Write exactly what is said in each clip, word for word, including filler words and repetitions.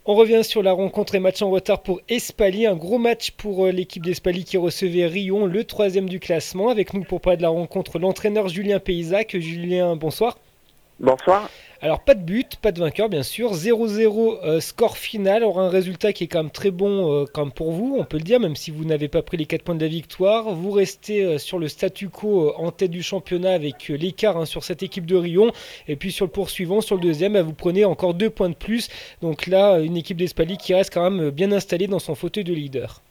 On revient sur la rencontre et match en retard pour Espali. Un gros match pour euh, l'équipe d'Espali qui recevait Rion, le troisième du classement. Avec nous pour parler de la rencontre, l'entraîneur Julien Paysac. Julien, bonsoir. Bonsoir. Alors pas de but, pas de vainqueur bien sûr. zéro zéro euh, score final. Alors un résultat qui est quand même très bon euh, quand même pour vous, on peut le dire, même si vous n'avez pas pris les quatre points de la victoire. Vous restez euh, sur le statu quo euh, en tête du championnat avec euh, l'écart hein, sur cette équipe de Rion. Et puis sur le poursuivant, sur le deuxième, bah, vous prenez encore deux points de plus. Donc là, une équipe d'Espali qui reste quand même bien installée dans son fauteuil de leader.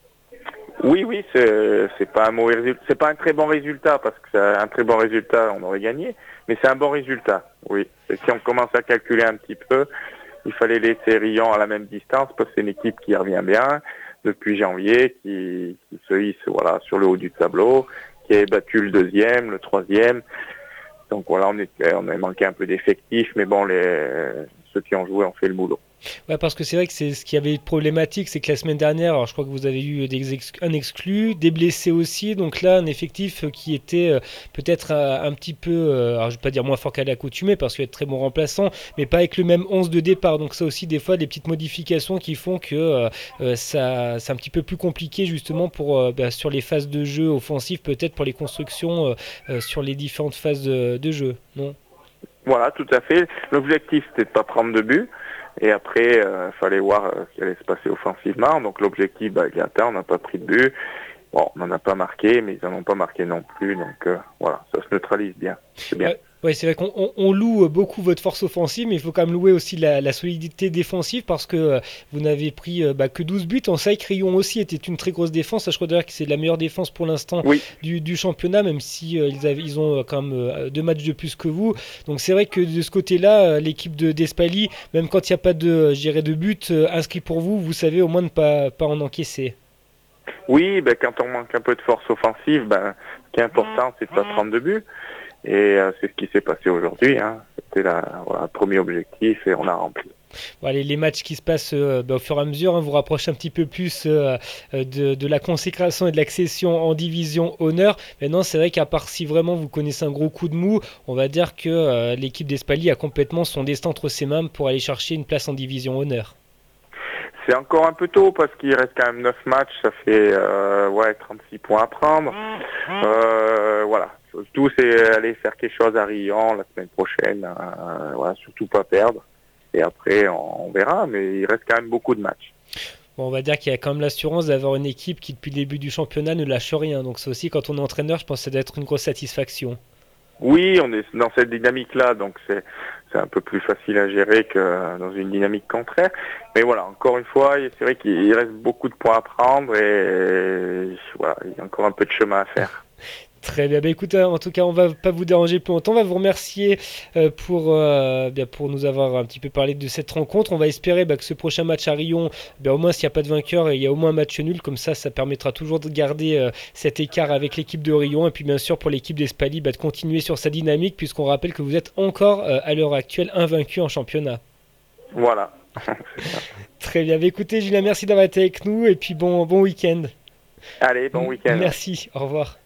Oui, oui, c'est, c'est pas un mauvais résultat. C'est pas un très bon résultat parce que c'est un très bon résultat, on aurait gagné. Mais c'est un bon résultat, oui. Et si on commence à calculer un petit peu, il fallait laisser Rion à la même distance parce que c'est une équipe qui revient bien depuis janvier, qui, qui se hisse voilà, sur le haut du tableau, qui a battu le deuxième, le troisième. Donc voilà, on, est, on a manqué un peu d'effectifs, mais bon, les, ceux qui ont joué ont fait le boulot. Ouais, parce que c'est vrai que c'est ce qui avait été problématique, c'est que la semaine dernière, alors je crois que vous avez eu des ex- un exclu, des blessés aussi, donc là un effectif qui était euh, peut-être euh, un petit peu, euh, alors je vais pas dire moins fort qu'à l'accoutumée parce qu'il y a de très bons remplaçants, mais pas avec le même onze de départ, donc ça aussi des fois des petites modifications qui font que euh, euh, ça c'est un petit peu plus compliqué justement pour euh, bah, sur les phases de jeu offensif, peut-être pour les constructions euh, euh, sur les différentes phases de, de jeu, non? Voilà, tout à fait. L'objectif, c'était de pas prendre de but. Et après, il euh, fallait voir euh, ce qui allait se passer offensivement. Donc l'objectif, bah, il est atteint, on n'a pas pris de but. Bon, on n'en a pas marqué, mais ils n'en ont pas marqué non plus. Donc euh, voilà, ça se neutralise bien. C'est bien. Ouais, ouais, c'est vrai qu'on on- on loue beaucoup votre force offensive, mais il faut quand même louer aussi la, la solidité défensive parce que euh, vous n'avez pris euh, bah, que douze buts. On sait que Rion aussi était une très grosse défense. Je crois d'ailleurs que c'est la meilleure défense pour l'instant Oui, du, du championnat, même si euh, ils, avaient- ils ont euh, quand même euh, deux matchs de plus que vous. Donc c'est vrai que de ce côté-là, euh, l'équipe de d'Espali, même quand il n'y a pas de, euh, je dirais, de but euh, inscrit pour vous, vous savez au moins ne pas, pas en encaisser. oui, ben, quand on manque un peu de force offensive, ben, ce qui est important, c'est de pas prendre de but. Et euh, c'est ce qui s'est passé aujourd'hui. Hein. C'était la, voilà, le premier objectif et on a rempli. Bon, allez, les matchs qui se passent euh, bah, au fur et à mesure hein, vous rapprochez un petit peu plus euh, euh, de, de la consécration et de l'accession en division honneur. Maintenant, c'est vrai qu'à part si vraiment vous connaissez un gros coup de mou, on va dire que euh, l'équipe d'Espali a complètement son destin entre ses mains pour aller chercher une place en division honneur. C'est encore un peu tôt parce qu'il reste quand même neuf matchs, ça fait euh, ouais, trente-six points à prendre. Euh, voilà. Tout c'est aller faire quelque chose à Rion la semaine prochaine. Euh, voilà, surtout pas perdre. Et après on, on verra, mais il reste quand même beaucoup de matchs. Bon, on va dire qu'il y a quand même l'assurance d'avoir une équipe qui depuis le début du championnat ne lâche rien. Donc ça aussi, quand on est entraîneur, je pense que ça doit être une grosse satisfaction. Oui, on est dans cette dynamique-là, donc c'est c'est un peu plus facile à gérer que dans une dynamique contraire. Mais voilà, encore une fois, c'est vrai qu'il reste beaucoup de points à prendre et voilà, il y a encore un peu de chemin à faire. Très bien, bah écoutez, en tout cas, on va pas vous déranger plus longtemps. On va vous remercier euh, pour, euh, bien, pour nous avoir un petit peu parlé de cette rencontre. On va espérer bah, que ce prochain match à Rion, bah, au moins s'il n'y a pas de vainqueur, il y a au moins un match nul. Comme ça, ça permettra toujours de garder euh, cet écart avec l'équipe de Rion. Et puis bien sûr, pour l'équipe d'Espali, bah, de continuer sur sa dynamique, puisqu'on rappelle que vous êtes encore euh, à l'heure actuelle invaincu en championnat. Voilà. Très bien, bah, écoutez, Julien, merci d'avoir été avec nous. Et puis bon, bon week-end. Allez, bon M- week-end. Merci, au revoir.